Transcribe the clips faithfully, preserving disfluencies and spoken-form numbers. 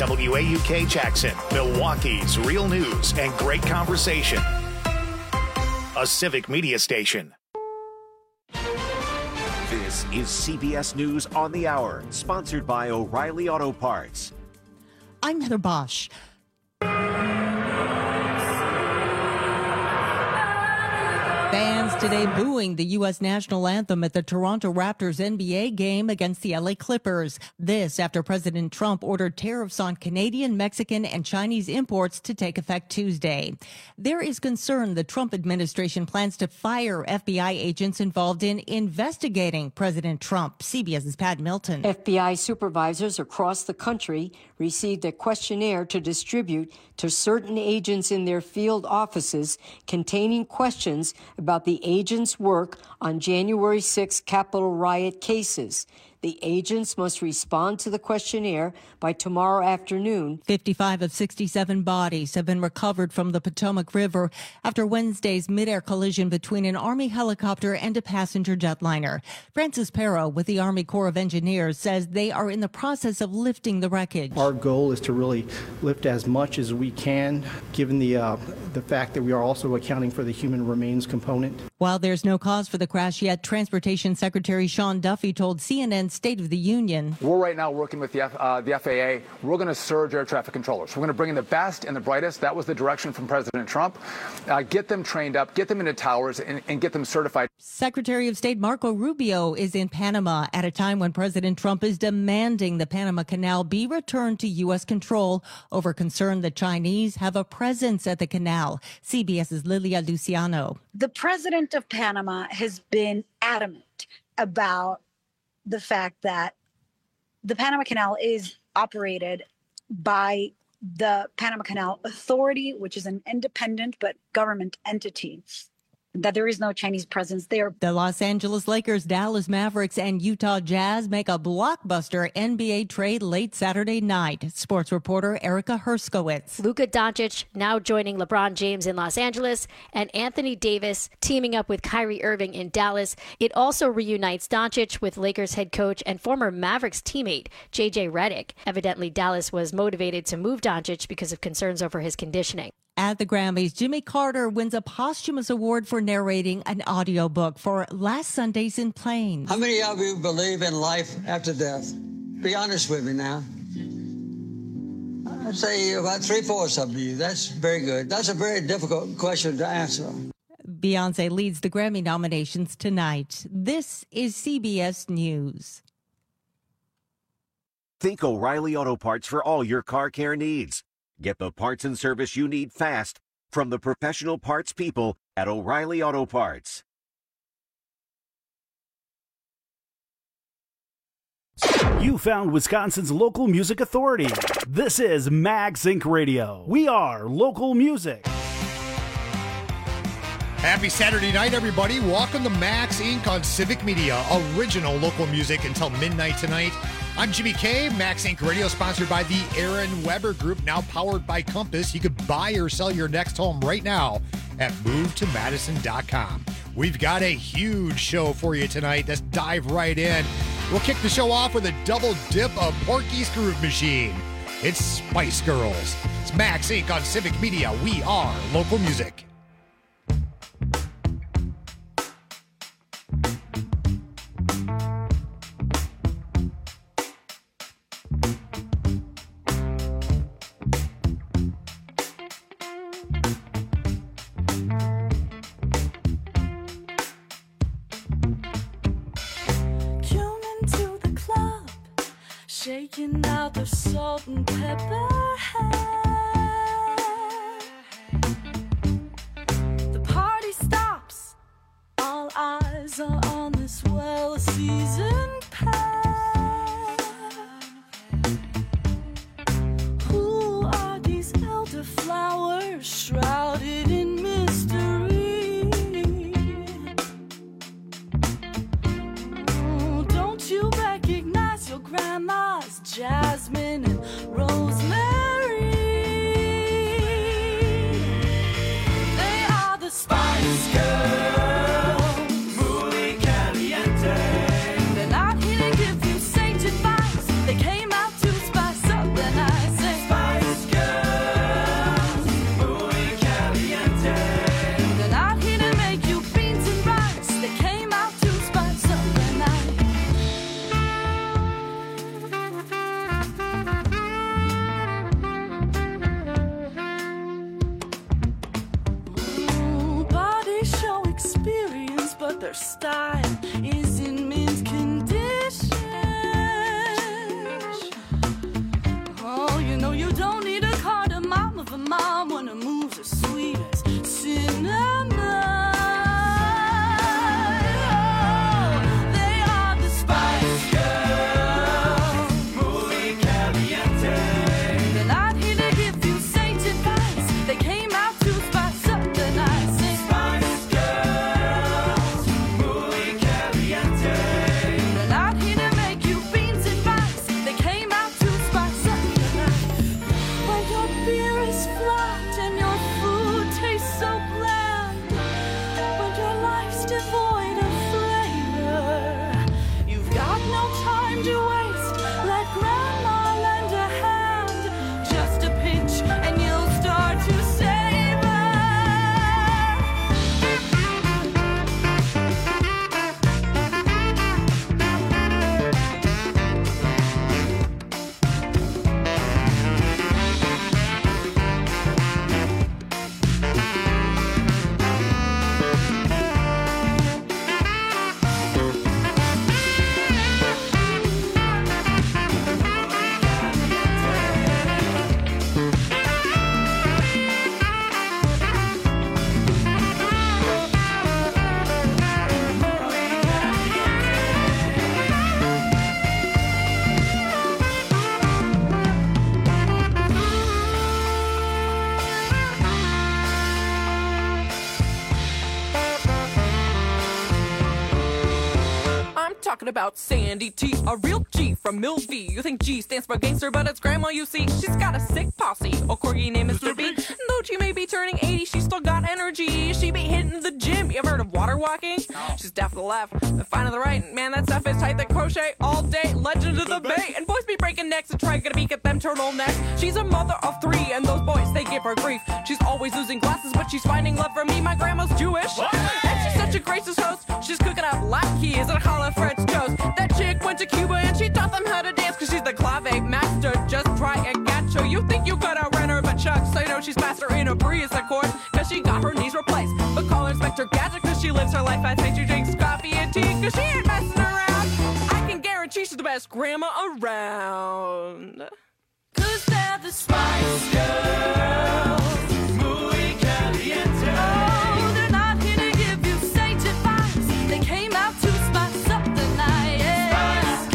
W A U K Jackson, Milwaukee's real news and great conversation. A civic media station. This is C B S News on the Hour, sponsored by O'Reilly Auto Parts. I'm Heather Bosch. Fans today booing the U S national anthem at the Toronto Raptors N B A game against the L A Clippers. This after President Trump ordered tariffs on Canadian, Mexican, and Chinese imports to take effect Tuesday. There is concern the Trump administration plans to fire F B I agents involved in investigating President Trump. CBS's Pat Milton. F B I supervisors across the country received a questionnaire to distribute to certain agents in their field offices containing questions about the agents' work on January sixth Capitol riot cases. The agents must respond to the questionnaire by tomorrow afternoon. fifty-five of sixty-seven bodies have been recovered from the Potomac River after Wednesday's midair collision between an Army helicopter and a passenger jetliner. Francis Perro with the Army Corps of Engineers says they are in the process of lifting the wreckage. Our goal is to really lift as much as we can, given the uh, the fact that we are also accounting for the human remains component. While there's no cause for the crash yet, Transportation Secretary Sean Duffy told C N N State of the Union. We're right now working with the, F, uh, the F A A. We're going to surge air traffic controllers. We're going to bring in the best and the brightest. That was the direction from President Trump. Uh, get them trained up, get them into towers, and, and get them certified. Secretary of State Marco Rubio is in Panama at a time when President Trump is demanding the Panama Canal be returned to U S control over concern the Chinese have a presence at the canal. CBS's Lilia Luciano. The president of Panama has been adamant about the fact that the Panama Canal is operated by the Panama Canal Authority, which is an independent but government entity, that there is no Chinese presence there. The Los Angeles Lakers, Dallas Mavericks, and Utah Jazz make a blockbuster N B A trade late Saturday night. Sports reporter Erica Herskowitz. Luka Doncic now joining LeBron James in Los Angeles, and Anthony Davis teaming up with Kyrie Irving in Dallas. It also reunites Doncic with Lakers head coach and former Mavericks teammate J J Redick. Evidently, Dallas was motivated to move Doncic because of concerns over his conditioning. At the Grammys, Jimmy Carter wins a posthumous award for narrating an audiobook for Last Sundays in Plains. How many of you believe in life after death? Be honest with me now. I'd say about three-fourths of you. That's very good. That's a very difficult question to answer. Beyonce leads the Grammy nominations tonight. This is C B S News. Think O'Reilly Auto Parts for all your car care needs. Get the parts and service you need fast from the professional parts people at O'Reilly Auto Parts. You found Wisconsin's local music authority. This is Max Inc Radio. We are local music. Happy Saturday night, everybody. Welcome to Max Incorporated on Civic Media, original local music until midnight tonight. I'm Jimmy K. Max Incorporated Radio, sponsored by the Aaron Weber Group, now powered by Compass. You could buy or sell your next home right now at move to madison dot com. We've got a huge show for you tonight. Let's dive right in. We'll kick the show off with a double dip of Porky's Groove Machine. It's Spice Girls. It's Max Incorporated on Civic Media. We are local music. Shaking out the salt and pepper. The party stops. All eyes are on this well-seasoned pair. Who are these elderflowers shrouded in mystery? Oh, don't you recognize your grandma's jasmine and rosemary? their style is in mint condition. Oh, you know you don't need a cardamom of a mom when her moves are sweet as cinnamon. About Sandy T, a real G from Mill V. You think G stands for gangster, but it's grandma, you see. She's got a sick posse. A corgi name is Ruby. Though she may be turning eighty, she's still got energy. She be hitting the gym. You ever heard of water walking? She's deaf to the left and fine to the right. Man, that stuff is tight. That crochet all day. Legend of the Bay. And boys be breaking necks and trying to peek at them turtlenecks. She's a mother of three, and those boys, they give her grief. She's always losing glasses, but she's finding love from me. My grandma's Jewish. What? And she's such a gracious host. She's cooking up latkes and challah French toast. That chick went to Cuba and she taught them how to dance, cause she's the clave master. Just try and catch her. You think you could outrun her, but Chuck, so you know she's faster in a breeze, of course, cause she got her knees replaced. But call her Inspector Gadget, cause she lives her life. I think she drinks coffee and tea, cause she ain't messing around. I can guarantee she's the best grandma around. Cause they're the Spice Girls, muy caliente. Oh, they're not here to give you saint advice. They came out to spice up the night. Yeah. Spice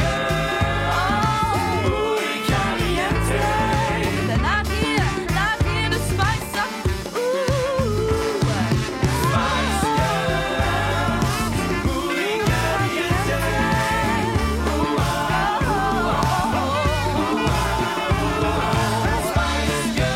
Girls, oh, muy caliente. They're not here, not here to spice up. Ooh, Spice Girls, muy caliente. Ooh, oh, oh, oh, oh. Spice Girls.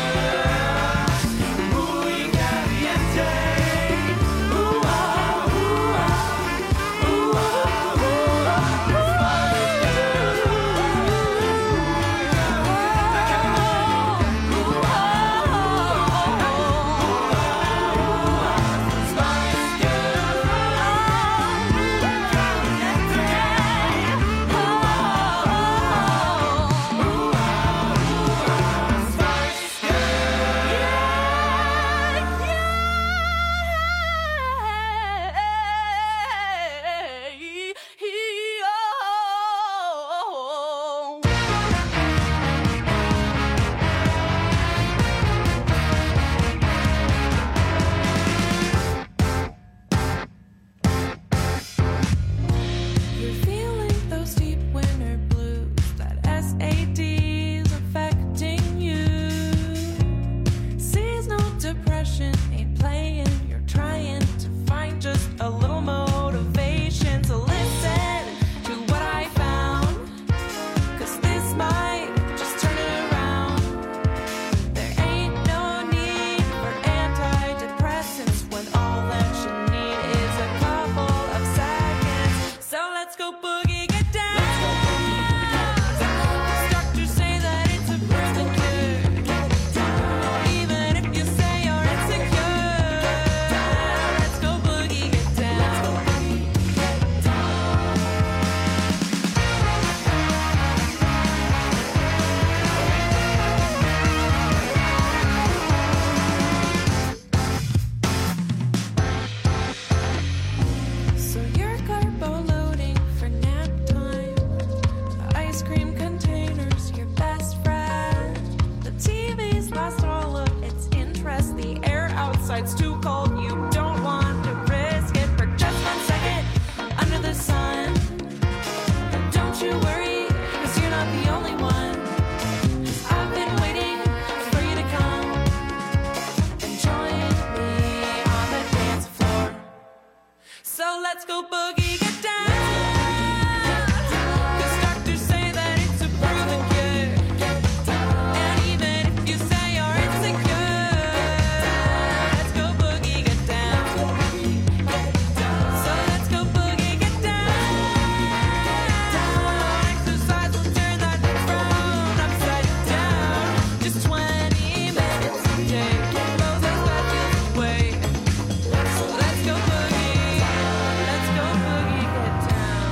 it's too cold. You don't want to risk it for just one second under the sun. Don't you worry, 'cause you're not the only one. 'Cause I've been waiting for you to come and join me on the dance floor. So let's go boogie, get down. 'Cause doctors say that it's a proven cure. And even if you say you're insecure, let's go boogie, get down. So let's go boogie, get down. Exercise will turn that frown upside down. Just twenty minutes a day, blows those bad feels away. So let's go boogie, let's go boogie, get down.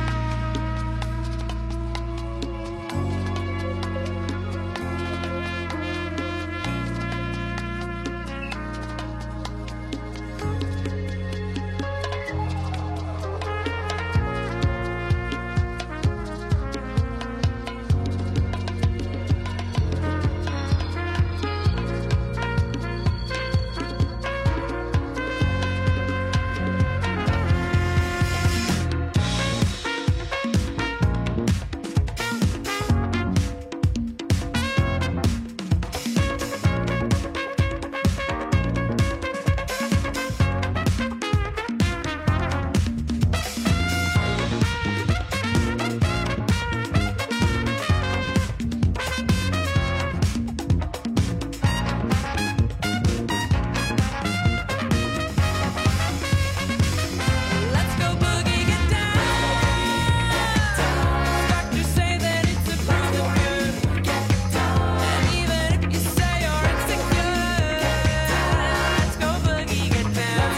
Let's go boogie, get down. Doctors say that it's a proven cure. And even if you say you're insecure, let's go boogie, get down.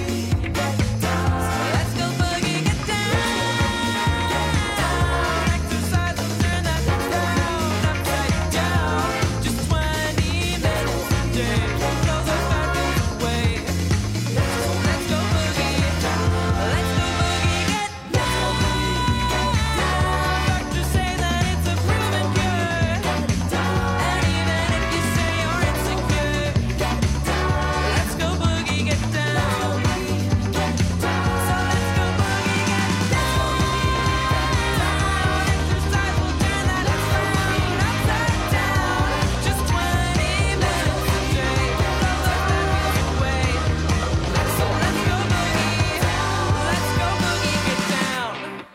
So let's go boogie, get down. Exercise will turn that frown upside down. Just twenty minutes a day, blows those bad feels away. So let's go boogie, let's go boogie, get down. Doctors say that it's a proven cure. And even if you say you're insecure, let's go boogie, get down. So let's go boogie, get down. Exercise will turn that frown upside down. Just twenty minutes a day, blows those bad feels away. So let's go boogie, let's go boogie, get down.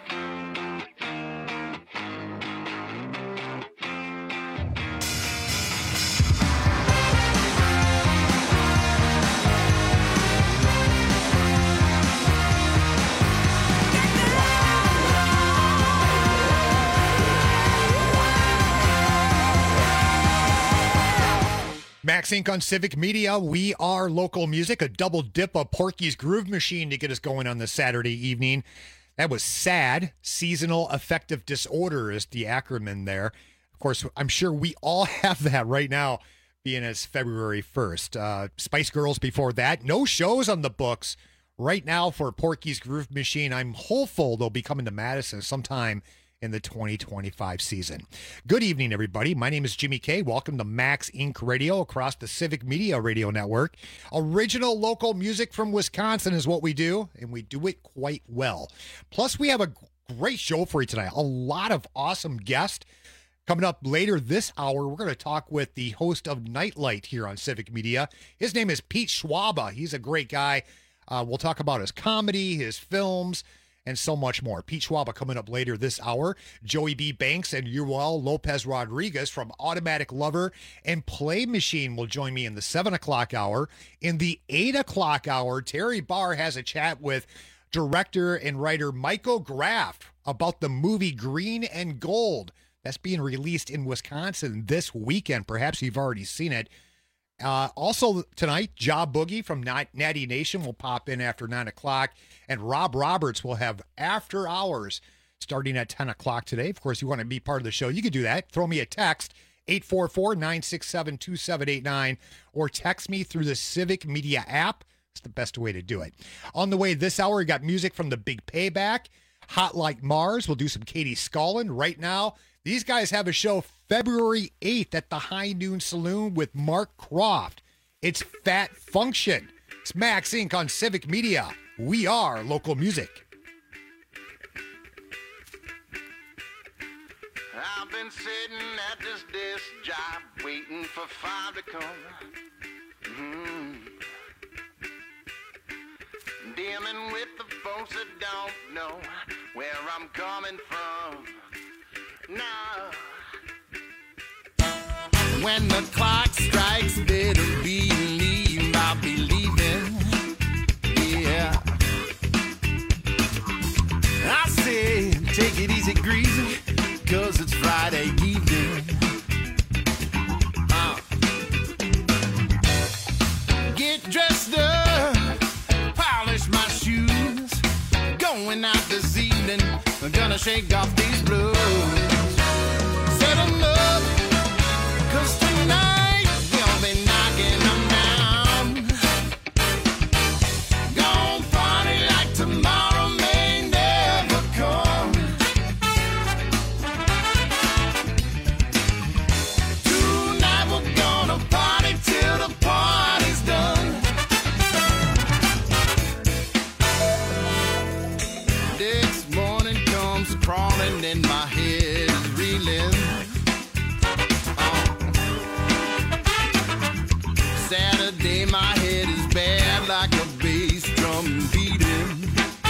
Max Inc on Civic Media. We are local music, a double dip of Porky's Groove Machine to get us going on this Saturday evening. That was SAD, Seasonal Affective Disorder is the acronym there. Of course, I'm sure we all have that right now, being as February first. Uh, Spice Girls before that. No shows on the books right now for Porky's Groove Machine. I'm hopeful they'll be coming to Madison sometime in the twenty twenty-five season. Good evening, everybody. My name is Jimmy K. Welcome to Max Incorporated. Radio across the Civic Media Radio Network. Original local music from Wisconsin is what we do, and we do it quite well. Plus, we have a great show for you tonight. A lot of awesome guests. Coming up later this hour, we're going to talk with the host of Nightlight here on Civic Media. His name is Pete Schwaba. He's a great guy. Uh, we'll talk about his comedy, his films, and so much more. Pete Schwaba coming up later this hour. Joey B. Banks and Yuval Lopez Rodriguez from Automatic Lover and Play Machine will join me in the seven o'clock hour. In the eight o'clock hour, Terry Barr has a chat with director and writer Michael Graff about the movie Green and Gold. That's being released in Wisconsin this weekend. Perhaps you've already seen it. Uh, also tonight, Job Boogie from Natty Nation will pop in after nine o'clock, and Rob Roberts will have After Hours starting at ten o'clock today. Of course, you want to be part of the show, you can do that. Throw me a text, eight four four, nine six seven, two seven eight nine, or text me through the Civic Media app. It's the best way to do it. On the way this hour, we got music from The Big Payback, Hot Like Mars. We'll do some Katie Scullin. Right now, these guys have a show February eighth at the High Noon Saloon with Mark Croft. It's Fat Function. It's Max Incorporated on Civic Media. We are local music. I've been sitting at this desk job waiting for five to come. Mm-hmm. Dealing with the folks that don't know where I'm coming from. Now, when the clock strikes, better believe I'll be leaving. Yeah. I say, take it easy, greasy, cause it's Friday evening. Uh. Get dressed up, polish my shoes. Going out this evening, I'm gonna shake off these blues. Set 'em up, cause tonight we'll be knocking them down. Gonna party like tomorrow may never come. Tonight we're gonna party till the party's done. Next morning comes crawling and my head is reeling. Saturday, my head is bad like a bass drum beating.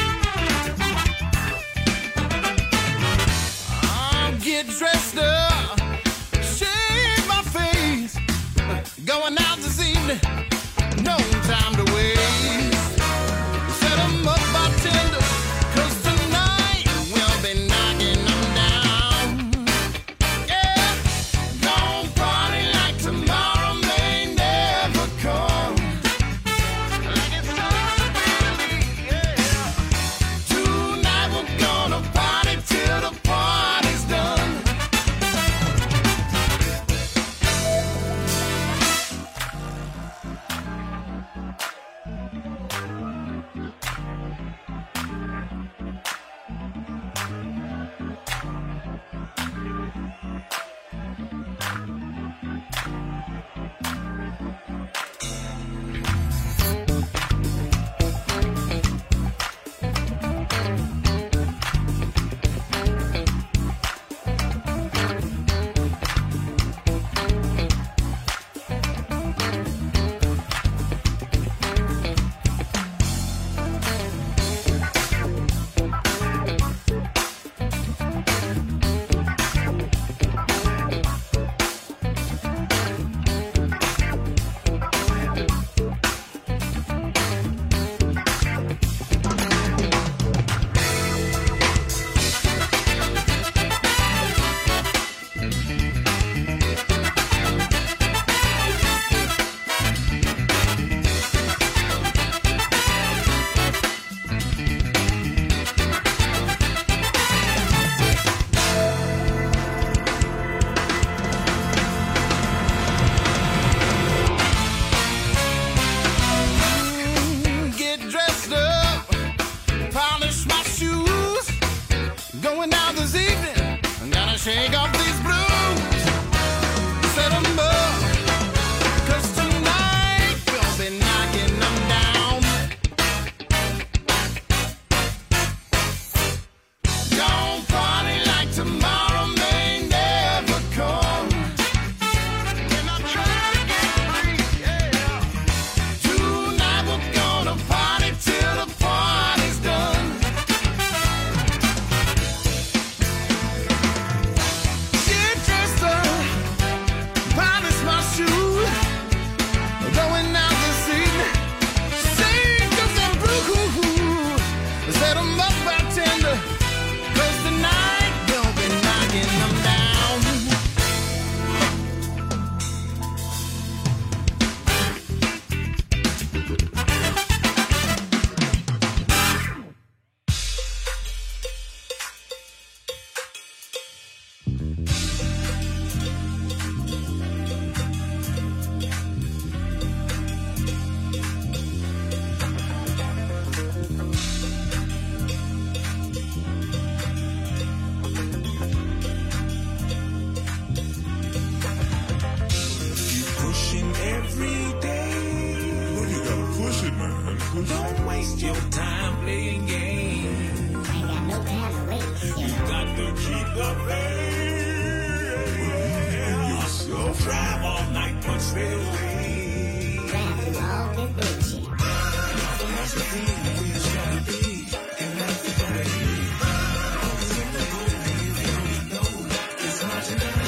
I'll get dressed up, shave my face, going out this evening, no time to waste. Set 'em up, bartender, cause tonight we'll be knocking them down. Yeah, gonna party like tomorrow may never come. Like it's not really, yeah. Tonight we're gonna party till the party's done. Get dressed up, polish my shoes, going out this evening, I'm gonna shake off these blues. Set 'em up, cause tonight we'll be knocking them down. Gonna party like tomorrow may never come. When I try to get free, yeah. Tonight we're gonna party till the party's done. Get dressed up, polish my shoes, going out this evening, sing some blues. Set 'em up, bartender, cause tonight we'll be knocking them down. Pushing every day. shit, man. Don't waste your time playing games. I ain't got no time to waste. You got to keep the faith. Yourself. Drive all night, punch stay away. Drive through all this bullshit. That's the feeling we try to be. And that's the way. It's hard to know.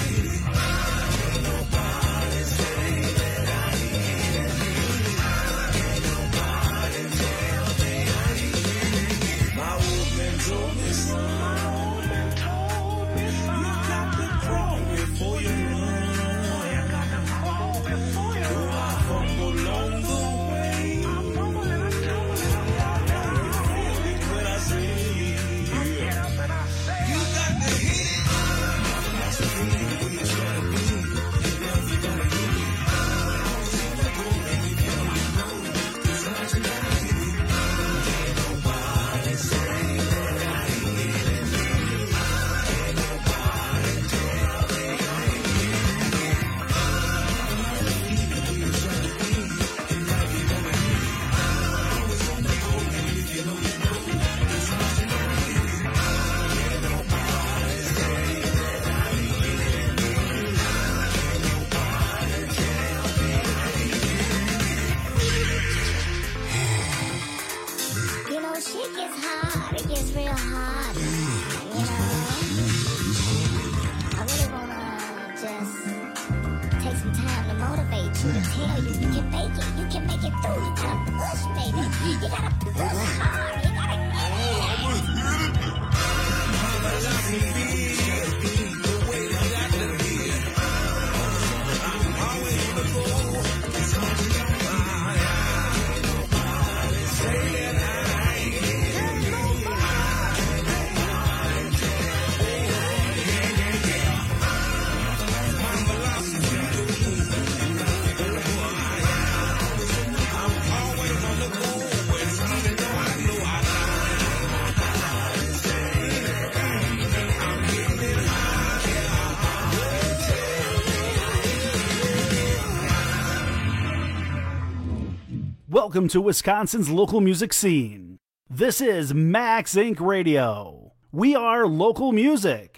Welcome to Wisconsin's local music scene. This is Max Inc Radio. We are local music.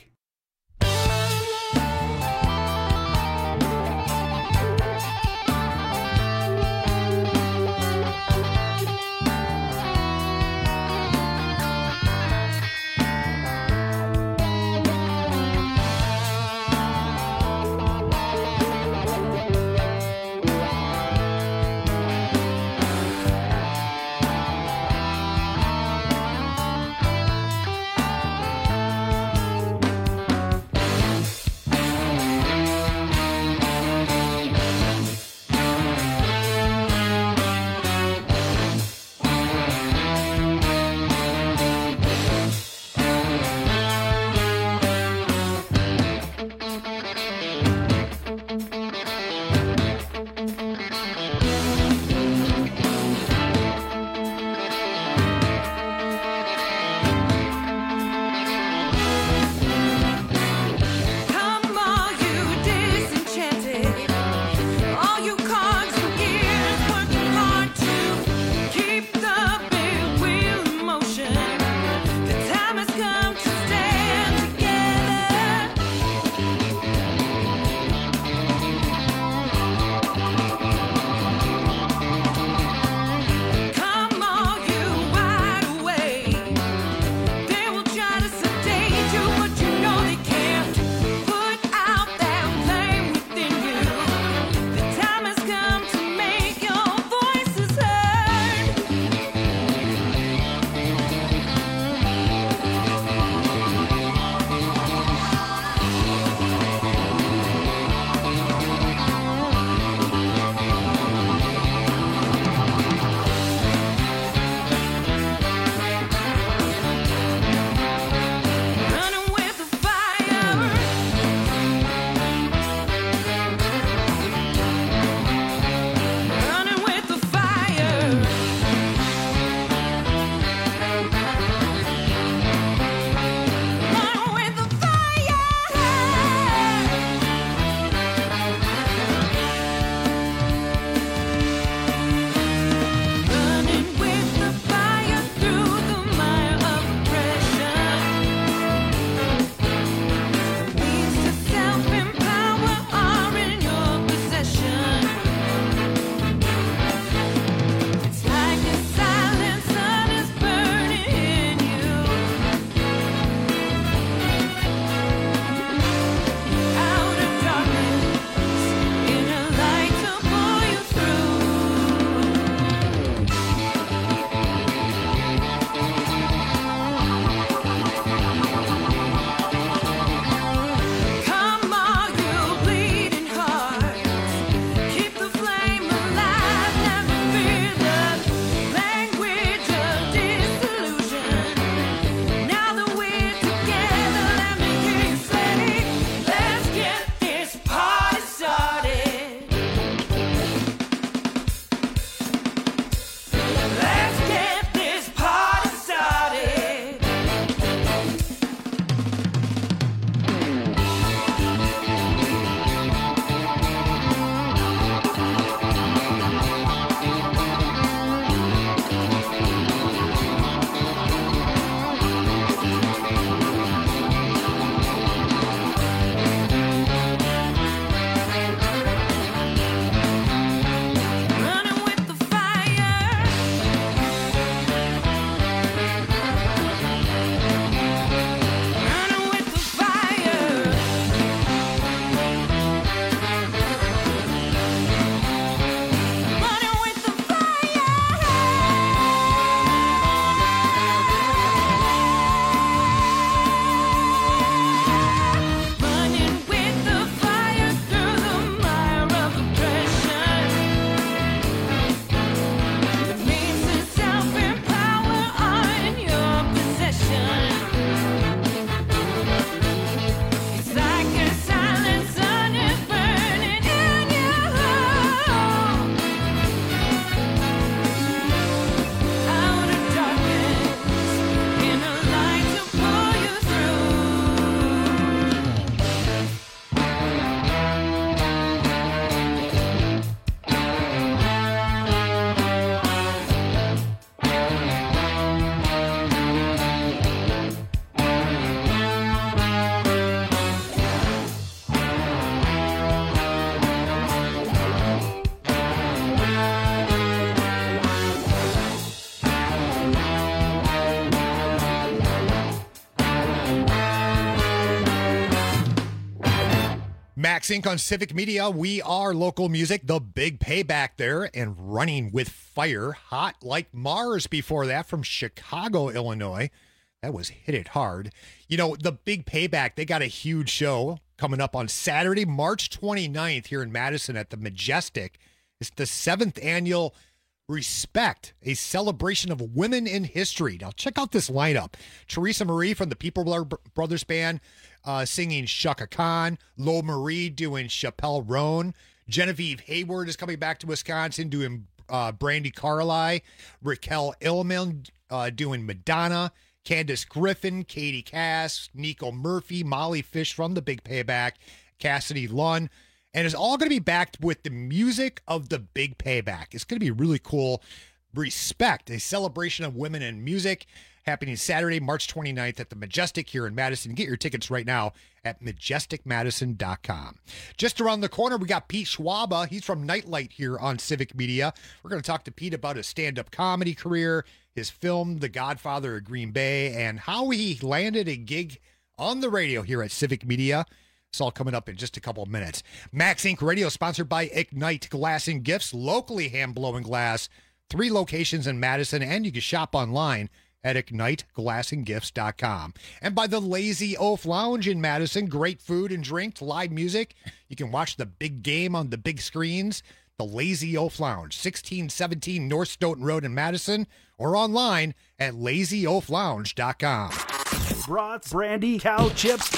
Max Inc on Civic Media. We are local music. The Big Payback there, and Running with Fire. Hot Like Mars before that from Chicago, Illinois. That was Hit It Hard. You know, the Big Payback, they got a huge show coming up on Saturday, March twenty-ninth here in Madison at the Majestic. It's the seventh annual Respect, a celebration of women in history. Now, check out this lineup. Teresa Marie from the People Brothers Band uh, singing Shaka Khan. Lo Marie doing Chappelle Roan. Genevieve Hayward is coming back to Wisconsin doing uh, Brandy Carlisle. Raquel Illman uh, doing Madonna. Candace Griffin, Katie Cass, Nico Murphy, Molly Fish from the Big Payback, Cassidy Lunn. And it's all going to be backed with the music of the Big Payback. It's going to be really cool. Respect, a celebration of women in music, happening Saturday, March twenty-ninth at the Majestic here in Madison. Get your tickets right now at majestic madison dot com. Just around the corner, we got Pete Schwaba. He's from Nightlight here on Civic Media. We're going to talk to Pete about his stand-up comedy career, his film, The Godfather of Green Bay, and how he landed a gig on the radio here at Civic Media. It's all coming up in just a couple of minutes. Max Incorporated. Radio, sponsored by Ignite Glass and Gifts, locally hand-blowing glass. Three locations in Madison, and you can shop online at ignite glass and gifts dot com. And by the Lazy Oaf Lounge in Madison, great food and drink, live music. You can watch the big game on the big screens. The Lazy Oaf Lounge, sixteen seventeen North Stoughton Road in Madison, or online at lazy oaf lounge dot com. Brats, brandy, cow chips,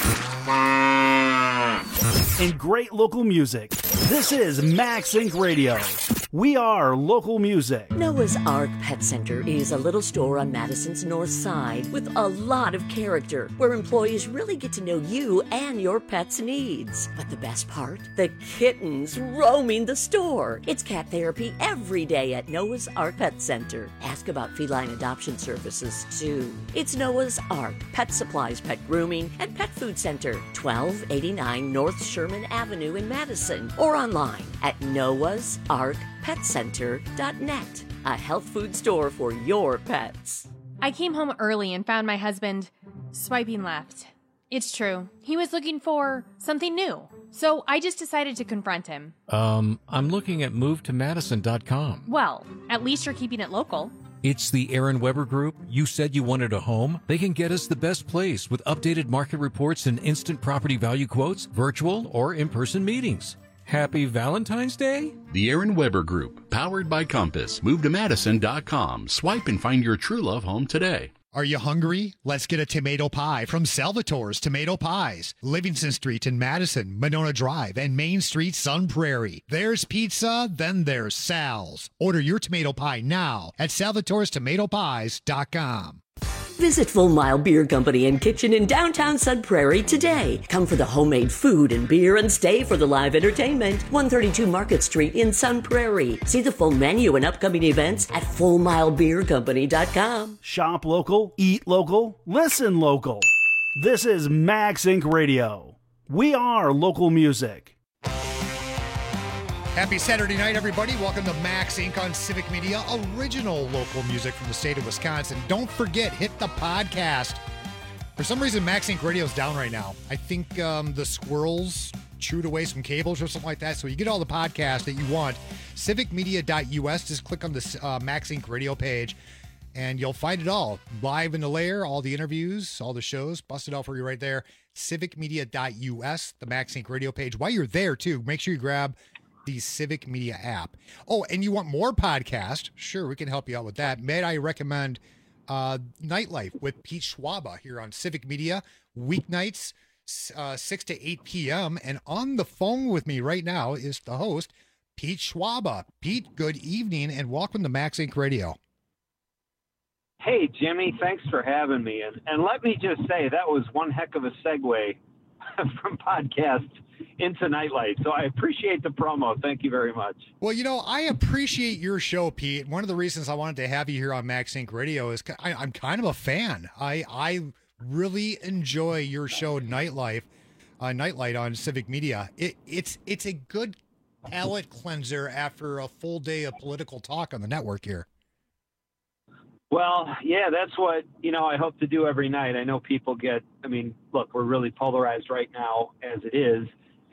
and great local music. This is Max Incorporated. Radio. We are local music. Noah's Ark Pet Center is a little store on Madison's north side with a lot of character, where employees really get to know you and your pet's needs. But the best part? The kittens roaming the store. It's cat therapy every day at Noah's Ark Pet Center. Ask about feline adoption services, too. It's Noah's Ark Pet Supplies, Pet Grooming, and Pet Food Center, twelve eighty-nine North Sherman Avenue in Madison, or online at noahs ark pet center dot net, a health food store for your pets. I came home early and found my husband swiping left. It's true. He was looking for something new. So I just decided to confront him. Um, I'm looking at move to madison dot com. Well, at least you're keeping it local. It's the Aaron Weber Group. You said you wanted a home? They can get us the best place with updated market reports and instant property value quotes, virtual or in-person meetings. Happy Valentine's Day? The Aaron Weber Group, powered by Compass. Move to madison dot com. Swipe and find your true love home today. Are you hungry? Let's get a tomato pie from Salvatore's Tomato Pies. Livingston Street in Madison, Monona Drive, and Main Street, Sun Prairie. There's pizza, then there's Sal's. Order your tomato pie now at salvatores tomato pies dot com. Visit Full Mile Beer Company and Kitchen in downtown Sun Prairie today. Come for the homemade food and beer and stay for the live entertainment. one thirty-two Market Street in Sun Prairie. See the full menu and upcoming events at full mile beer company dot com. Shop local, eat local, listen local. This is Max Incorporated. Radio. We are local music. Happy Saturday night, everybody. Welcome to Max Incorporated on Civic Media, original local music from the state of Wisconsin. Don't forget, hit the podcast. For some reason, Max Incorporated Radio is down right now. I think um, the squirrels chewed away some cables or something like that. So you get all the podcasts that you want. civic media dot u s. Just click on the uh, Max Incorporated Radio page, and you'll find it all. Live in the layer, all the interviews, all the shows. Bust it out for you right there. civic media dot u s, the Max Incorporated Radio page. While you're there, too, make sure you grab the Civic Media app. Oh, and you want more podcasts? Sure, we can help you out with that. May I recommend uh, Nightlife with Pete Schwaba here on Civic Media, weeknights, uh, six to eight p.m. And on the phone with me right now is the host, Pete Schwaba. Pete, good evening, and welcome to Max Incorporated Radio. Hey, Jimmy, thanks for having me. And, and let me just say, that was one heck of a segue from podcast into Nightlight. So I appreciate the promo. Thank you very much. Well, you know, I appreciate your show, Pete. One of the reasons I wanted to have you here on Max Incorporated Radio is I, I'm kind of a fan. I I really enjoy your show, Nightlife, uh, Nightlight on Civic Media. It, it's it's a good palate cleanser after a full day of political talk on the network here. Well, yeah, that's what, you know, I hope to do every night. I know people get, I mean, look, we're really polarized right now as it is.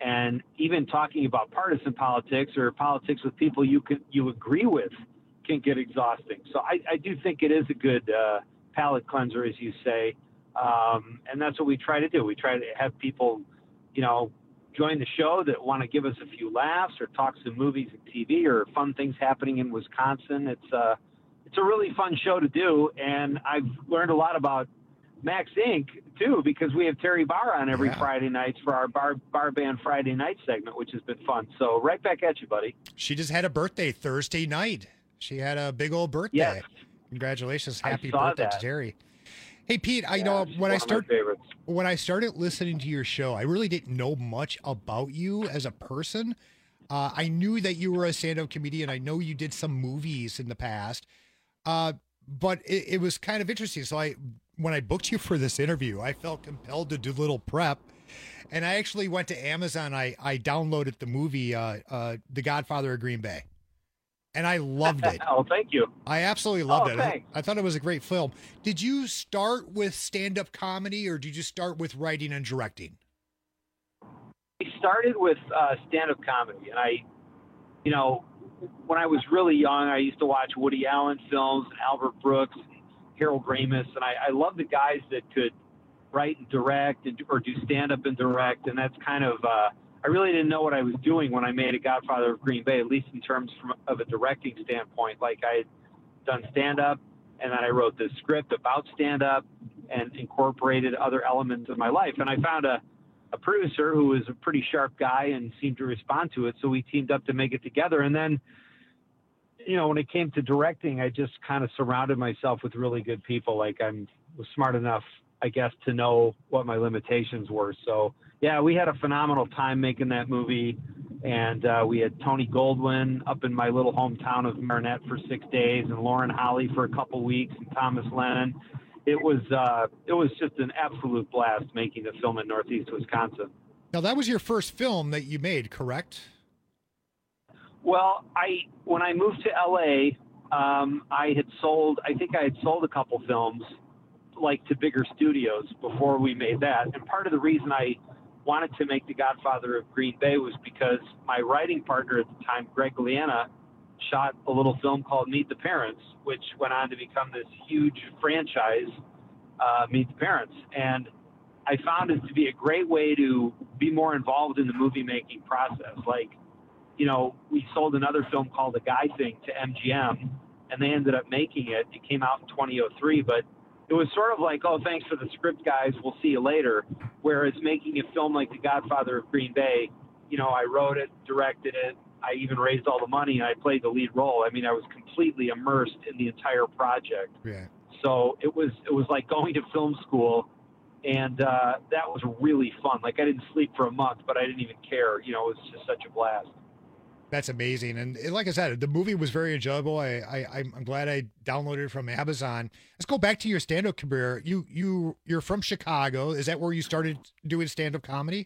And even talking about partisan politics or politics with people you can, you agree with can get exhausting. So I, I do think it is a good uh, palate cleanser, as you say. Um, and that's what we try to do. We try to have people, you know, join the show that want to give us a few laughs or talk some movies and T V or fun things happening in Wisconsin. It's uh, it's a really fun show to do. And I've learned a lot about Max Incorporated too, because we have Terry Barr on every Yeah. Friday nights for our bar, bar band Friday night segment, which has been fun. So right back at you, buddy. She just had a birthday Thursday night. She had a big old birthday. Yes. Congratulations. I Happy saw birthday that. to Terry. Hey, Pete, I Yeah, know she's when one I of my start favorites. when I started listening to your show, I really didn't know much about you as a person. Uh, I knew that you were a stand-up comedian. I know you did some movies in the past, uh, but it, it was kind of interesting. So I, when I booked you for this interview, I felt compelled to do a little prep, and I actually went to Amazon. I I downloaded the movie uh, uh, The Godfather of Green Bay, and I loved it. Oh, thank you. I absolutely loved Oh, it. I, thanks. I thought it was a great film. Did you start with stand-up comedy, or did you start with writing and directing? I started with uh, stand-up comedy, and I, you know, when I was really young, I used to watch Woody Allen films and Albert Brooks and Harold Ramis, and I, I love the guys that could write and direct and, or do stand-up and direct, and that's kind of, uh, I really didn't know what I was doing when I made A Godfather of Green Bay, at least in terms from, of a directing standpoint. Like I had done stand-up, and then I wrote this script about stand-up and incorporated other elements of my life, and I found a a producer who was a pretty sharp guy and seemed to respond to it. So we teamed up to make it together. And then, you know, when it came to directing, I just kind of surrounded myself with really good people. Like I'm was smart enough, I guess, to know what my limitations were. So yeah, we had a phenomenal time making that movie. And uh, we had Tony Goldwyn up in my little hometown of Marinette for six days and Lauren Holly for a couple weeks and Thomas Lennon. It was uh, it was just an absolute blast making the film in Northeast Wisconsin. Now, that was your first film that you made, correct? Well, I when I moved to L A, um, I had sold. I think I had sold a couple films, like to bigger studios before we made that. And part of the reason I wanted to make The Godfather of Green Bay was because my writing partner at the time, Greg Liana, shot a little film called Meet the Parents, which went on to become this huge franchise, uh, Meet the Parents. And I found it to be a great way to be more involved in the movie making process. Like, you know, we sold another film called The Guy Thing to M G M, and they ended up making it. It came out in twenty oh three, but it was sort of like, oh, thanks for the script, guys. We'll see you later. Whereas making a film like The Godfather of Green Bay, you know, I wrote it, directed it, I even raised all the money, and I played the lead role. I mean, I was completely immersed in the entire project. Yeah. So it was it was like going to film school, and uh, that was really fun. Like I didn't sleep for a month, but I didn't even care. You know, it was just such a blast. That's amazing. And like I said, the movie was very enjoyable. I, I, I'm glad I downloaded it from Amazon. Let's go back to your stand-up career. You, you, you're from Chicago. Is that where you started doing stand-up comedy?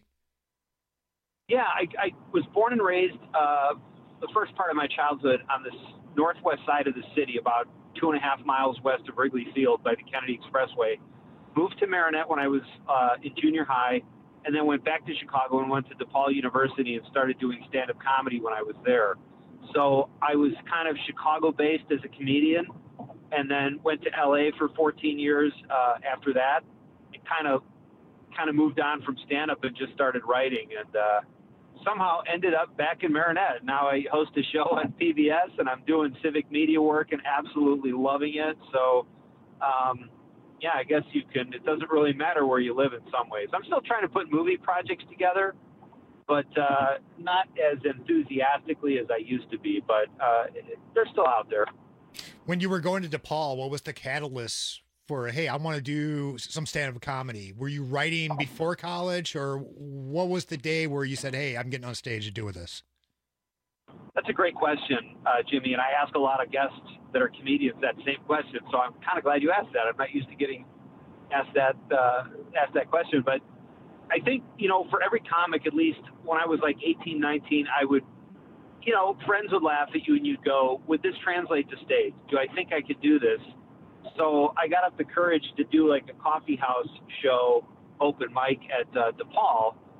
Yeah, I, I was born and raised uh, the first part of my childhood on the northwest side of the city, about two and a half miles west of Wrigley Field by the Kennedy Expressway. Moved to Marinette when I was uh, in junior high, and then went back to Chicago and went to DePaul University and started doing stand-up comedy when I was there. So I was kind of Chicago-based as a comedian, and then went to L A for fourteen years uh, after that. It kind of kind of moved on from stand-up and just started writing, and uh, somehow ended up back in Marinette. Now I host a show on P B S, and I'm doing civic media work and absolutely loving it. So, um, yeah, I guess you can, it doesn't really matter where you live in some ways. I'm still trying to put movie projects together, but uh, not as enthusiastically as I used to be, but uh, they're still out there. When you were going to DePaul, what was the catalyst for, hey, I want to do some stand-up comedy? Were you writing before college, or what was the day where you said, hey, I'm getting on stage to do this? That's a great question, uh, Jimmy, and I ask a lot of guests that are comedians that same question, so I'm kind of glad you asked that. I'm not used to getting asked that uh, asked that question, but I think, you know, for every comic, at least when I was like eighteen, nineteen, I would, you know, friends would laugh at you and you'd go, would this translate to stage? Do I think I could do this? So I got up the courage to do like a coffee house show open mic at uh, DePaul.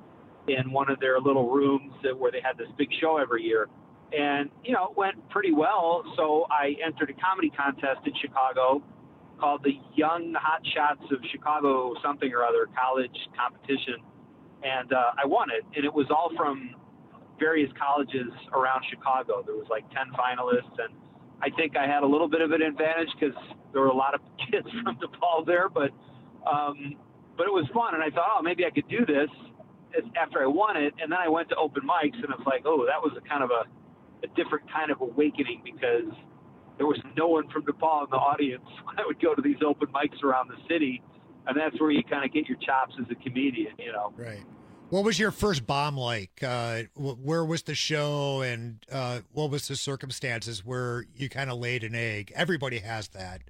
in one of their little rooms that, where they had this big show every year. And, you know, it went pretty well. So I entered a comedy contest in Chicago called the Young Hot Shots of Chicago something or other college competition. And uh, I won it. And it was all from various colleges around Chicago. There was like ten finalists. And I think I had a little bit of an advantage because there were a lot of kids from DePaul there. But, um, but it was fun. And I thought, oh, maybe I could do this after I won it. And then I went to open mics, and it's like, oh, that was a kind of a, a different kind of awakening because there was no one from DePaul in the audience when I would go to these open mics around the city. And that's where you kind of get your chops as a comedian, you know. Right. What was your first bomb like? Uh, where was the show, and uh, what was the circumstances where you kind of laid an egg? Everybody has that.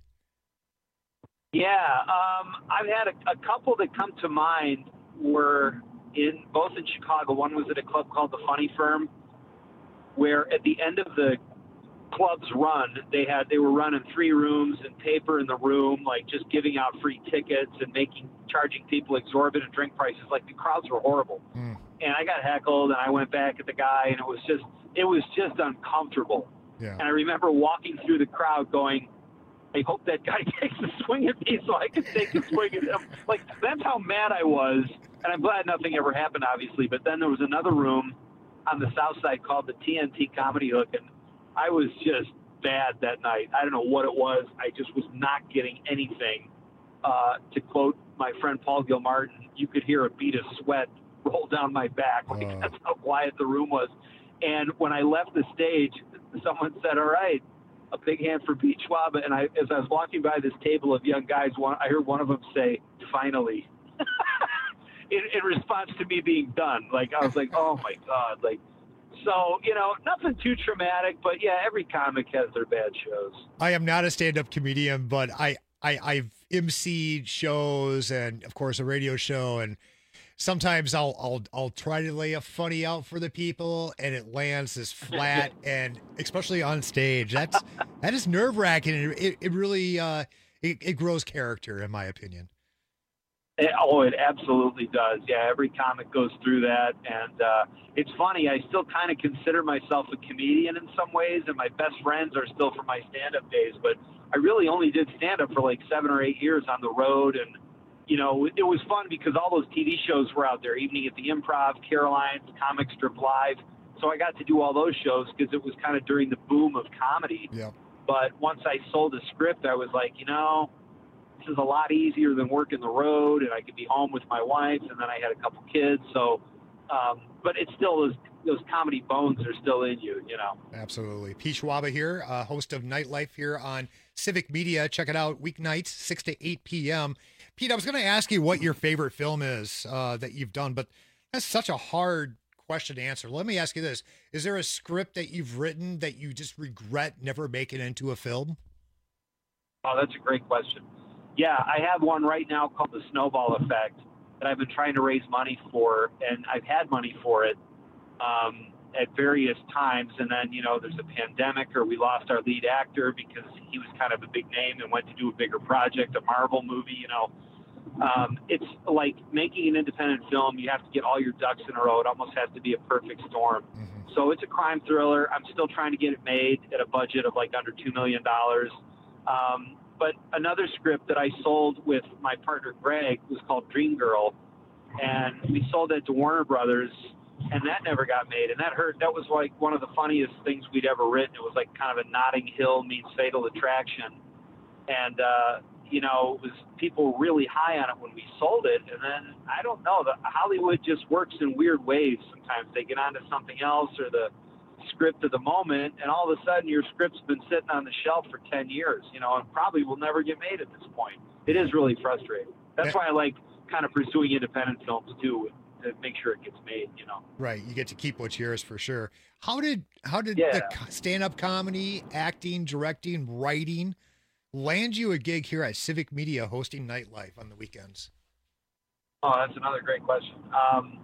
Yeah. Um, I've had a, a couple that come to mind were in both in Chicago. One was at a club called the Funny Firm, where at the end of the club's run, they had they were running three rooms and paper in the room, like just giving out free tickets and making charging people exorbitant drink prices. Like the crowds were horrible, mm. and I got heckled, and I went back at the guy, and it was just it was just uncomfortable. Yeah. And I remember walking through the crowd, going, I hope that guy takes a swing at me so I can take a swing at him. Like that's how mad I was, and I'm glad nothing ever happened, obviously. But then there was another room on the south side called the T N T Comedy Hook, and I was just bad that night. I don't know what it was. I just was not getting anything. Uh, to quote my friend Paul Gilmartin, you could hear a bead of sweat roll down my back. Like, uh. That's how quiet the room was. And when I left the stage, someone said, all right, a big hand for Pete Schwab. And I, as I was walking by this table of young guys, one, I heard one of them say, finally. In, in response to me being done. Like, I was like, oh my God. Like, so, you know, nothing too traumatic, but yeah, every comic has their bad shows. I am not a stand-up comedian, but I, I, I've emceed shows and of course a radio show. And sometimes I'll, I'll, I'll try to lay a funny out for the people and it lands as flat and especially on stage, that's, that is nerve wracking. And it, it really, uh, it, it grows character in my opinion. It, oh, it absolutely does. Yeah, every comic goes through that. And uh, it's funny, I still kind of consider myself a comedian in some ways, and my best friends are still from my stand-up days. But I really only did stand-up for like seven or eight years on the road. And, you know, it, it was fun because all those T V shows were out there, Evening at the Improv, Caroline's, Comic Strip Live. So I got to do all those shows because it was kind of during the boom of comedy. Yeah. But once I sold a script, I was like, you know, this is a lot easier than working the road, and I could be home with my wife, and then I had a couple kids. So, um, but it's still those, those comedy bones are still in you, you know. Absolutely. Pete Schwab here, uh, host of Nightlife here on Civic Media. Check it out weeknights, six to eight p.m. Pete, I was going to ask you what your favorite film is uh, that you've done, but that's such a hard question to answer. Let me ask you this. Is there a script that you've written that you just regret never making into a film? Oh, that's a great question. Yeah, I have one right now called The Snowball Effect that I've been trying to raise money for, and I've had money for it um, at various times. And then, you know, there's a pandemic, or we lost our lead actor because he was kind of a big name and went to do a bigger project, a Marvel movie, you know. Um, it's like making an independent film. You have to get all your ducks in a row. It almost has to be a perfect storm. Mm-hmm. So it's a crime thriller. I'm still trying to get it made at a budget of like under two million dollars. Um, But another script that I sold with my partner Greg was called Dream Girl, and we sold that to Warner Brothers, and that never got made. And that hurt. That was like one of the funniest things we'd ever written. It was like kind of a Notting Hill meets Fatal Attraction, and uh, you know, it was people were really high on it when we sold it. And then I don't know, the Hollywood just works in weird ways. Sometimes they get onto something else or the script of the moment, and all of a sudden your script's been sitting on the shelf for ten years, you know, and probably will never get made at this point. It is really frustrating. That's why I like kind of pursuing independent films too, to make sure it gets made, you know. Right. You get to keep what's yours for sure. How did, how did Yeah. the stand-up comedy, acting, directing, writing land you a gig here at Civic Media hosting Nightlife on the weekends? Oh, that's another great question. Um,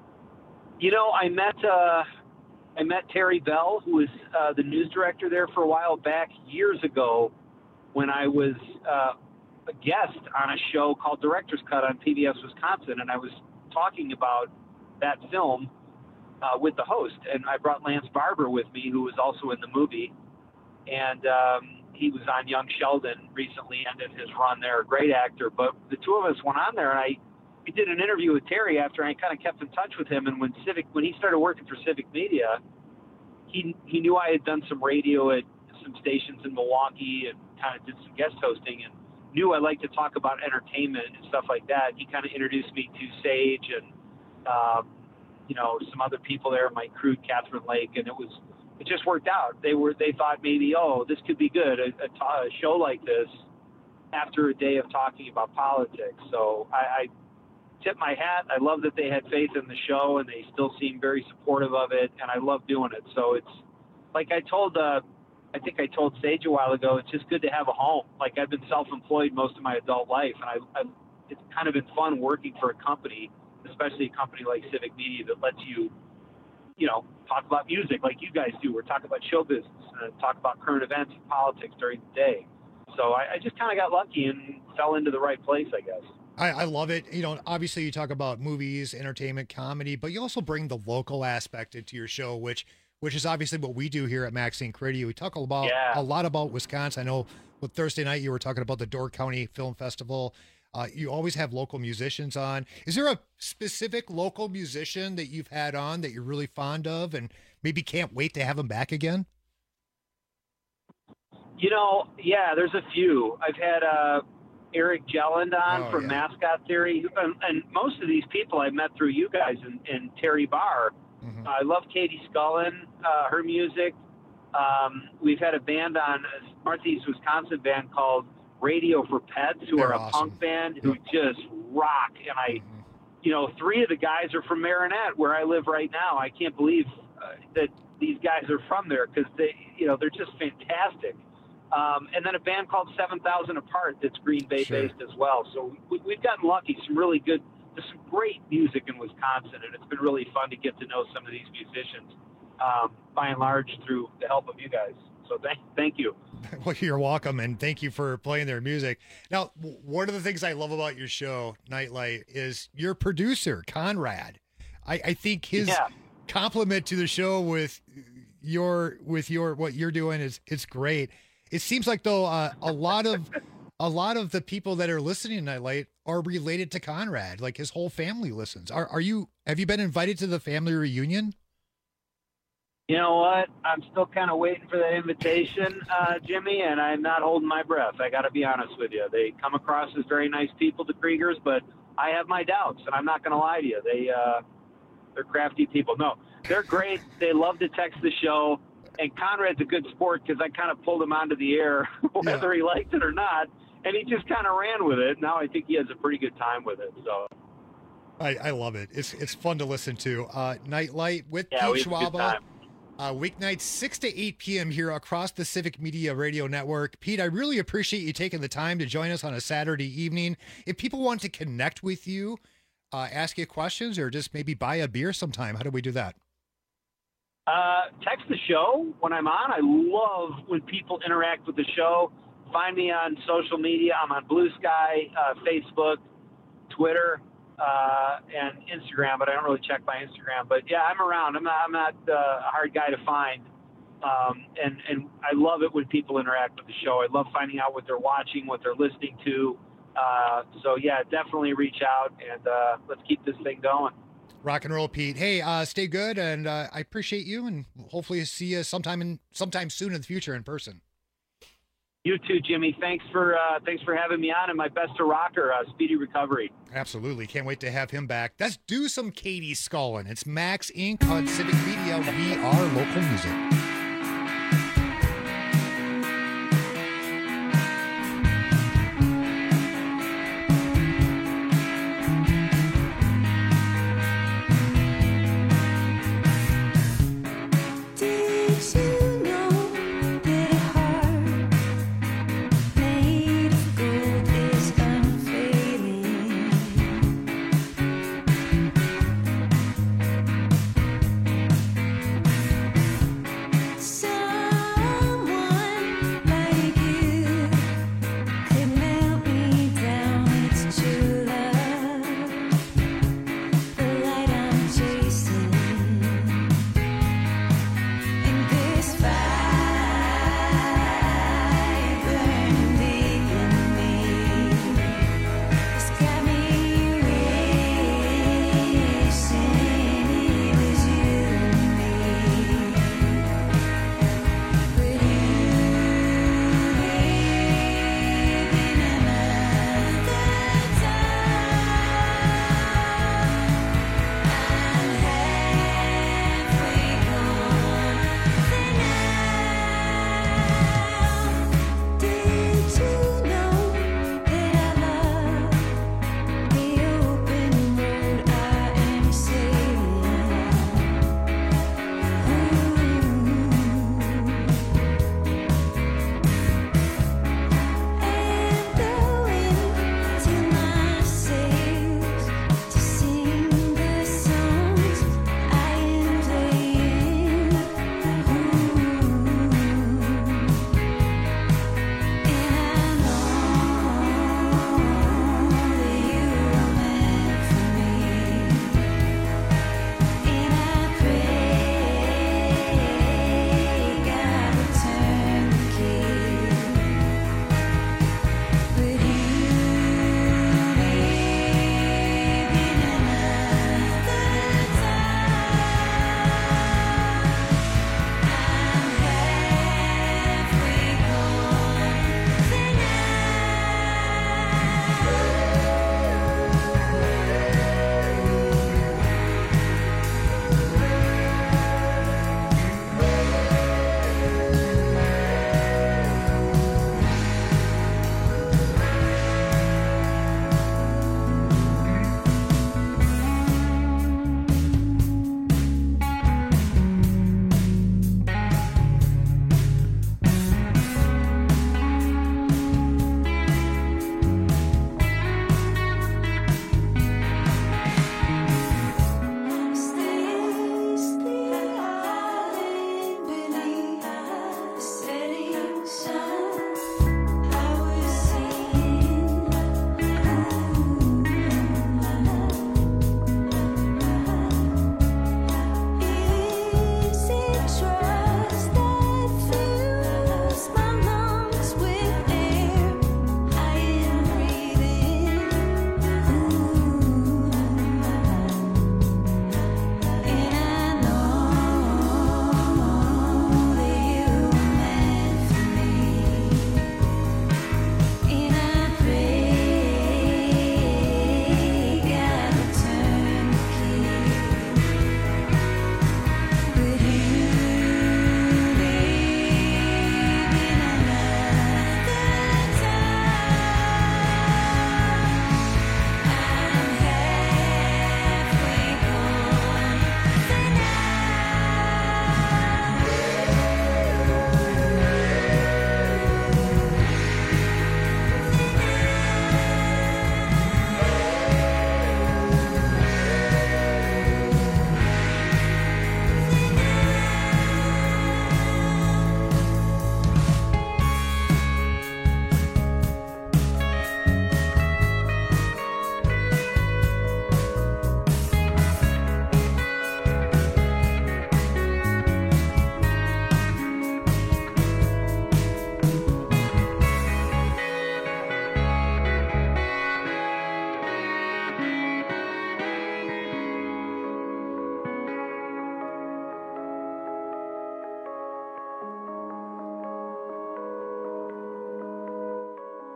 you know, I met, uh, I met Terry Bell, who was uh, the news director there for a while back years ago when I was uh, a guest on a show called Director's Cut on P B S Wisconsin. And I was talking about that film uh, with the host. And I brought Lance Barber with me, who was also in the movie. And um, he was on Young Sheldon recently, ended his run there, a great actor. But the two of us went on there, and I we did an interview with Terry after I kind of kept in touch with him. And when Civic, when he started working for Civic Media, he he knew I had done some radio at some stations in Milwaukee and kind of did some guest hosting, and knew I liked to talk about entertainment and stuff like that. He kind of introduced me to Sage and, um, you know, some other people there, Mike Crude, Catherine Lake, and it was, it just worked out. They were, they thought maybe, oh, this could be good, a, a, a show like this after a day of talking about politics. So I, I tip my hat. I love that they had faith in the show, and they still seem very supportive of it, and I love doing it. So it's, like I told, uh, I think I told Sage a while ago, it's just good to have a home. Like, I've been self-employed most of my adult life, and I, I, it's kind of been fun working for a company, especially a company like Civic Media that lets you, you know, talk about music like you guys do, or talk about show business, and talk about current events and politics during the day. So I, I just kind of got lucky and fell into the right place, I guess. I, I love it. You know, obviously you talk about movies, entertainment, comedy, but you also bring the local aspect into your show, which which is obviously what we do here at Max Inc Radio. We talk about yeah. a lot about Wisconsin. I know with Thursday night you were talking about the Door County Film Festival. Uh, you always have local musicians on. Is there a specific local musician that you've had on that you're really fond of and maybe can't wait to have them back again? You know, yeah, there's a few. I've had uh, Eric Jelland on oh, from yeah. Mascot Theory, and, and most of these people I met through you guys and, and Terry Barr. Mm-hmm. Uh, I love Katie Scullin, uh, her music. Um, we've had a band on, a Northeast Wisconsin band called Radio for Pets, who They're are a awesome. punk band who just rock. And I, Mm-hmm. you know, three of the guys are from Marinette, where I live right now. I can't believe uh, that these guys are from there, because they, you know, they're just fantastic. Um, and then a band called seven thousand Apart that's Green Bay Sure. based as well. So we, we've gotten lucky. Some really good, there's some great music in Wisconsin, and it's been really fun to get to know some of these musicians, um, by and large, through the help of you guys. So thank, thank you. Well, you're welcome, and thank you for playing their music. Now, w- one of the things I love about your show, Nightlight, is your producer, Conrad. I, I think his Yeah. compliment to the show with your with your what you're doing is it's great. It seems like though uh, a lot of a lot of the people that are listening to Nightlight are related to Conrad. Like his whole family listens. Are are you? Have you been invited to the family reunion? You know what? I'm still kind of waiting for that invitation, uh, Jimmy, and I'm not holding my breath. I got to be honest with you. They come across as very nice people, the Kriegers, but I have my doubts, and I'm not going to lie to you. They, uh, they're crafty people. No, they're great. They love to text the show, and Conrad's a good sport because I kind of pulled him onto the air, whether he liked it or not, and he just kind of ran with it. Now I think he has a pretty good time with it. So I, I love it. It's it's fun to listen to. Uh, Nightlight with Yeah, we Pete have a good Schwaba. time. Uh, weeknights six to eight p.m. here across the Civic Media Radio Network. Pete, I really appreciate you taking the time to join us on a Saturday evening. If people want to connect with you, uh, ask you questions, or just maybe buy a beer sometime, how do we do that? Uh, text the show when I'm on. I love when people interact with the show. Find me on social media. I'm on Blue Sky, uh, Facebook, Twitter, uh, and Instagram, but I don't really check my Instagram. But yeah, I'm around. I'm not, I'm not uh, a hard guy to find. Um, and, and I love it when people interact with the show. I love finding out what they're watching, what they're listening to. Uh, so yeah, definitely reach out, and uh, let's keep this thing going. Rock and roll, Pete. Hey, uh, stay good, and uh, I appreciate you, and hopefully see you sometime in sometime soon in the future in person. You too, Jimmy. Thanks for uh, thanks for having me on, and my best to Rocker. Uh, speedy recovery. Absolutely. Can't wait to have him back. Let's do some Katie Scullin. It's Max Incorporated on Civic Media. We are local music. Thank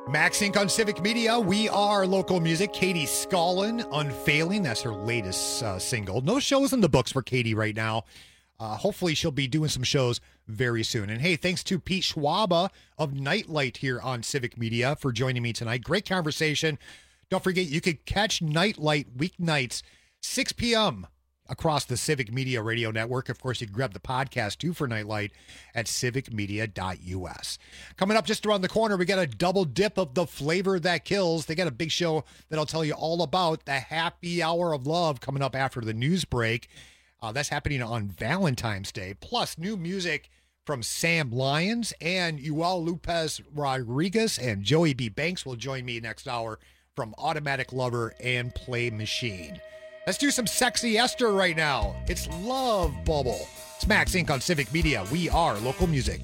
Max Inc on Civic Media. We are local music. Katie Scullin, Unfailing. That's her latest uh, single. No shows in the books for Katie right now. Uh, hopefully she'll be doing some shows very soon. And hey, thanks to Pete Schwaba of Nightlight here on Civic Media for joining me tonight. Great conversation. Don't forget, you could catch Nightlight weeknights, six p.m. across the Civic Media radio network. Of course, you can grab the podcast too for Nightlight at civic media dot u s. Coming up just around the corner, we got a double dip of the flavor that kills. They got a big show that I'll tell you all about. The Happy Hour of Love coming up after the news break. Uh, that's happening on Valentine's Day. Plus, new music from Sam Lyons and Ual Lopez Rodriguez, and Joey B. Banks will join me next hour from Automatic Lover and Play Machine. Let's do some sexy Esther right now. It's Love Bubble. It's Max Inc on Civic Media. We are local music.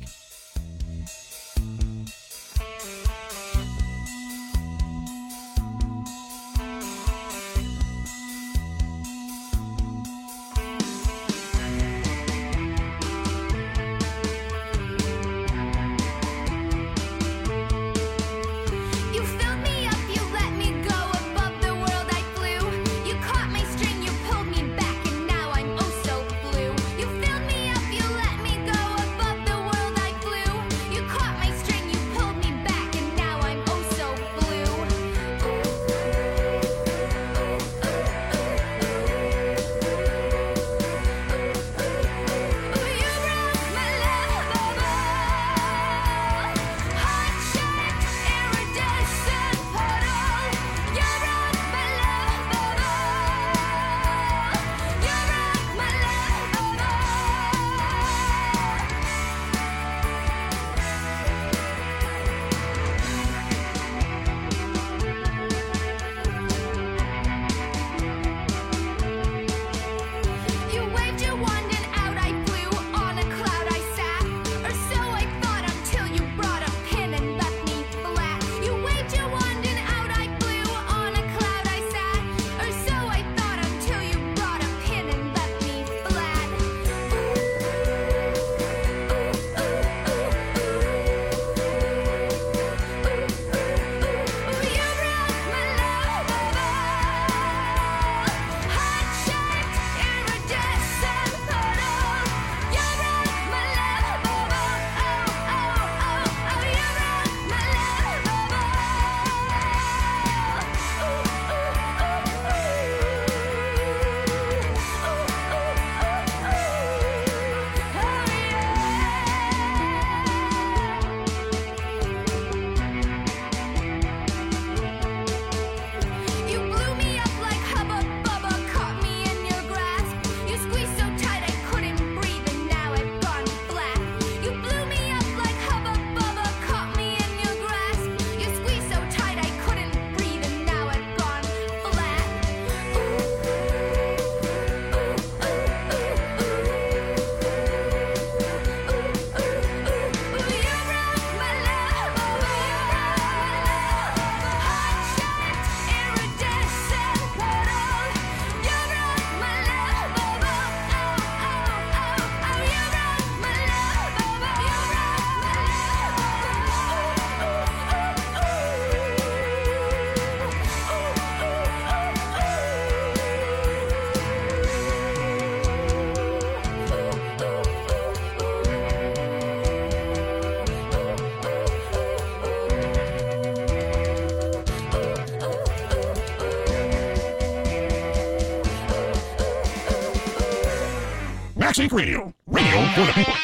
Max Inc Radio. Radio for the people.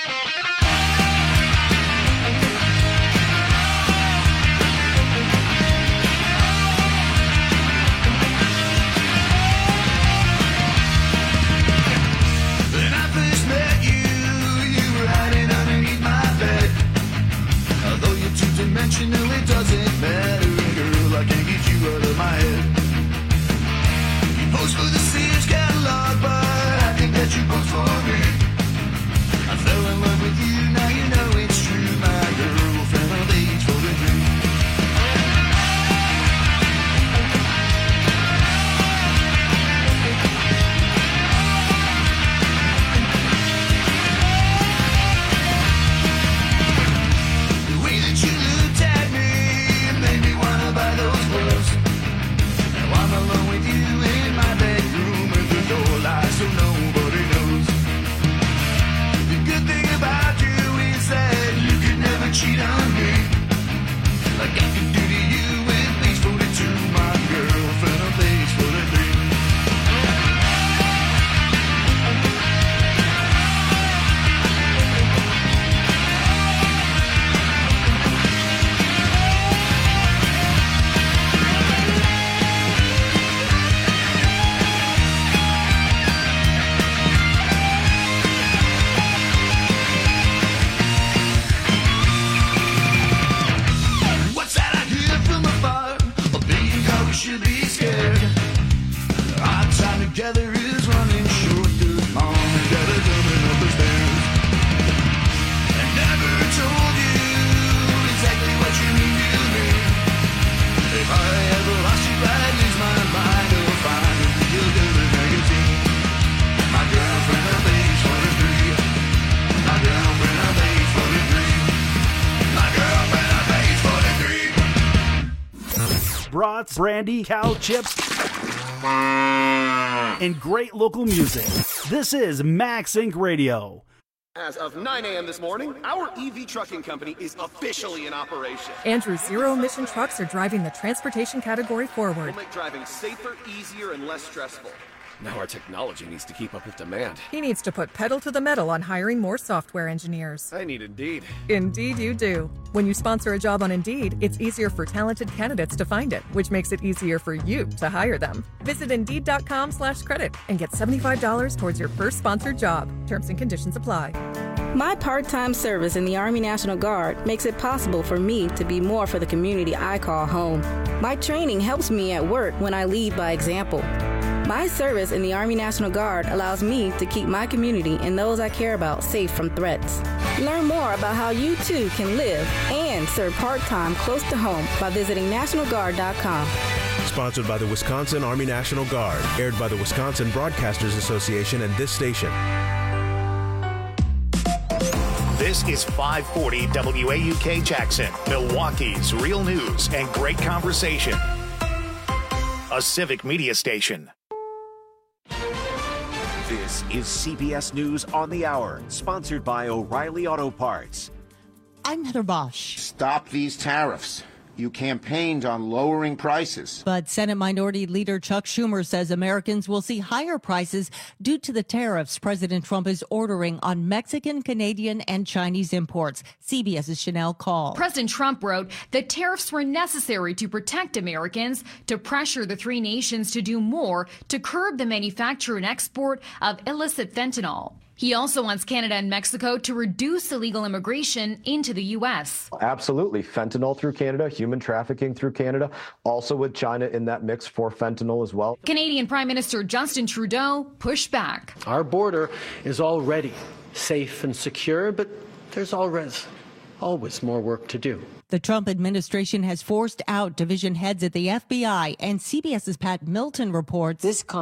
When I first met you, you were hiding underneath my bed. Although you're two-dimensional, it doesn't matter, girl, I can't get you out of my head. You post for the Sears catalog, but I think that you post for me. I fell in love with you, now you know it's true, my girl, found of age for the dream. The way that you looked at me cheat on me. Like I could do to you with these forty-two, my girlfriend, a base forty-three. What's that I hear from afar? A being how we should be scared. Our time together is running short. Good mom, gotta jumping up the stairs. I never told you exactly what you mean to me. If I ever lost you, I'd lose my mind. Or find a real good magazine. My girlfriend, a base forty-three. My girlfriend, a base forty-three. My girlfriend, a base forty-three. Brats, brandy, cow chips, and great local music. This is Max Inc Radio. As of nine a.m. this morning, our E V trucking company is officially in operation. Andrew's zero-emission trucks are driving the transportation category We'll forward. make driving safer, easier, and less stressful. Now our technology needs to keep up with demand. He needs to put pedal to the metal on hiring more software engineers. I need Indeed. Indeed you do. When you sponsor a job on Indeed, it's easier for talented candidates to find it, which makes it easier for you to hire them. Visit Indeed.com slash credit and get seventy-five dollars towards your first sponsored job. Terms and conditions apply. My part-time service in the Army National Guard makes it possible for me to be more for the community I call home. My training helps me at work when I lead by example. My service in the Army National Guard allows me to keep my community and those I care about safe from threats. Learn more about how you too can live and serve part-time close to home by visiting national guard dot com. Sponsored by the Wisconsin Army National Guard. Aired by the Wisconsin Broadcasters Association and this station. This is five forty W A U K Jackson, Milwaukee's real news and great conversation. A civic media station. This is C B S News on the Hour, sponsored by O'Reilly Auto Parts. I'm Heather Bosch. Stop these tariffs. You campaigned on lowering prices. But Senate Minority Leader Chuck Schumer says Americans will see higher prices due to the tariffs President Trump is ordering on Mexican, Canadian, and Chinese imports. CBS's Chanel Call. President Trump wrote that tariffs were necessary to protect Americans, to pressure the three nations to do more to curb the manufacture and export of illicit fentanyl. He also wants Canada and Mexico to reduce illegal immigration into the U S. Absolutely. Fentanyl through Canada, human trafficking through Canada, also with China in that mix for fentanyl as well. Canadian Prime Minister Justin Trudeau pushed back. Our border is already safe and secure, but there's always, always more work to do. The Trump administration has forced out division heads at the F B I, and CBS's Pat Milton reports this